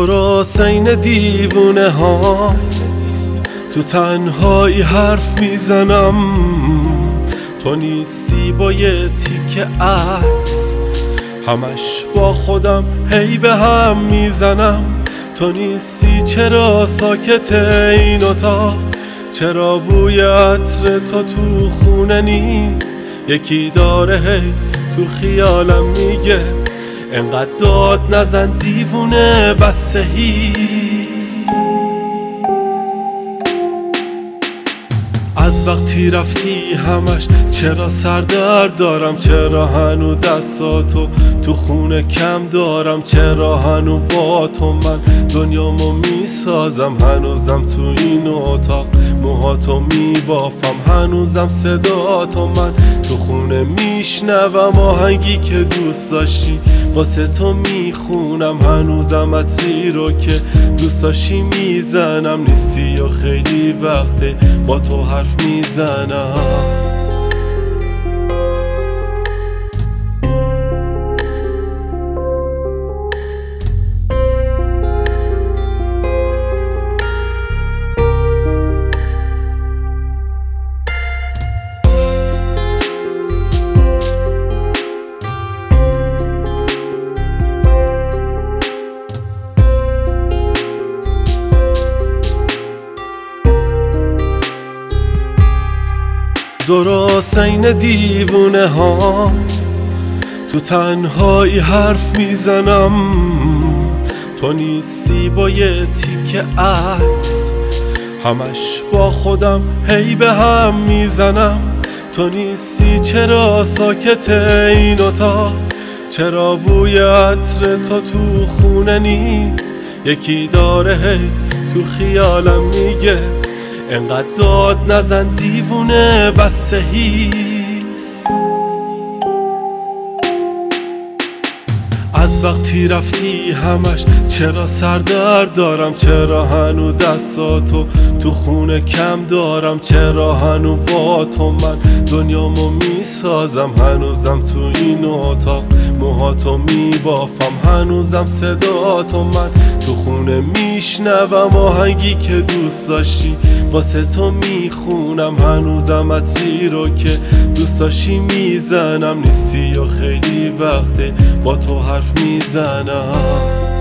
درست این دیوونه ها تو تنهایی حرف میزنم، تو نیستی با یه تیکه عکس همش با خودم هی به هم میزنم. تو نیستی چرا ساکت این اتاق، چرا بوی عطر تو خونه نیست، یکی داره هی تو خیالم میگه انقدر داد نزن دیوونه بس هیس. از وقتی رفتی همش چرا سردرد دارم، چرا هنو دستاتو تو خونه کم دارم، چرا هنو با تو من دنیامو میسازم، هنوزم تو این اتاق موهاتو میبافم، هنوزم صداتو من تو خونه میشنوم، آهنگی که دوست داشتی واسه تو میخونم، هنوزم عطری رو که دوست داشتی میزنم، نیستی و خیلی وقته با تو حرف میزنم. درست این دیوونه ها تو تنهایی حرف میزنم، تو نیستی با یه تیکه عکس همش با خودم هی به هم میزنم. تو نیستی چرا ساکت این اتاق، چرا بوی عطر تو خونه نیست، یکی داره هی تو خیالم میگه انقدر داد نزن دیوونه بس هیس. از وقتی رفتی همش چرا سردرد دارم، چرا هنو دستاتو تو خونه کم دارم، چرا هنو با تو من دنیامو میسازم، هنوزم تو این اتاق موهاتو میبافم، هنوزم صداتو من تو خونه میشنوم، آهنگی که دوست داشتی واسه تو میخونم، هنوزم عطری رو که دوست داشتی میزنم، نیستی و خیلی وقته با تو حرف میزنم.